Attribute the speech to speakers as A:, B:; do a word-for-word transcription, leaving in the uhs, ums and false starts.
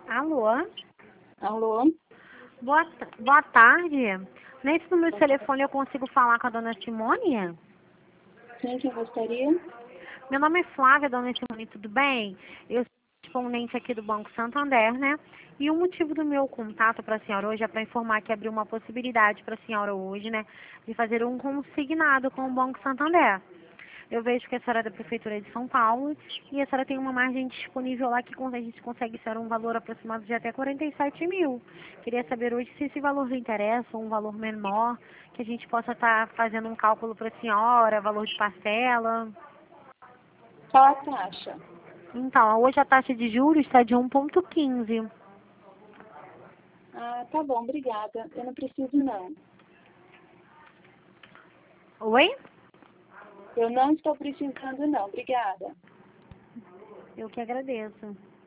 A: Alô?
B: Alô?
A: Boa, ta- boa tarde. Nesse número de telefone eu consigo falar com a dona Simone?
B: Quem que gostaria?
A: Meu nome é Flávia, dona Simone, tudo bem? Eu sou correspondente aqui do Banco Santander, né? E o motivo do meu contato para a senhora hoje é para informar que abriu uma possibilidade para a senhora hoje, né? De fazer um consignado com o Banco Santander. Eu vejo que a senhora é da Prefeitura de São Paulo e a senhora tem uma margem disponível lá que con- a gente consegue ser um valor aproximado de até quarenta e sete mil. Queria saber hoje se esse valor lhe interessa ou um valor menor, que a gente possa estar fazendo um cálculo para a senhora, valor de parcela.
B: Qual a taxa?
A: Então, hoje a taxa de juros está de um vírgula quinze.
B: Ah, tá bom, obrigada. Eu não preciso não.
A: Oi?
B: Eu não estou precisando não, obrigada.
A: Eu que agradeço.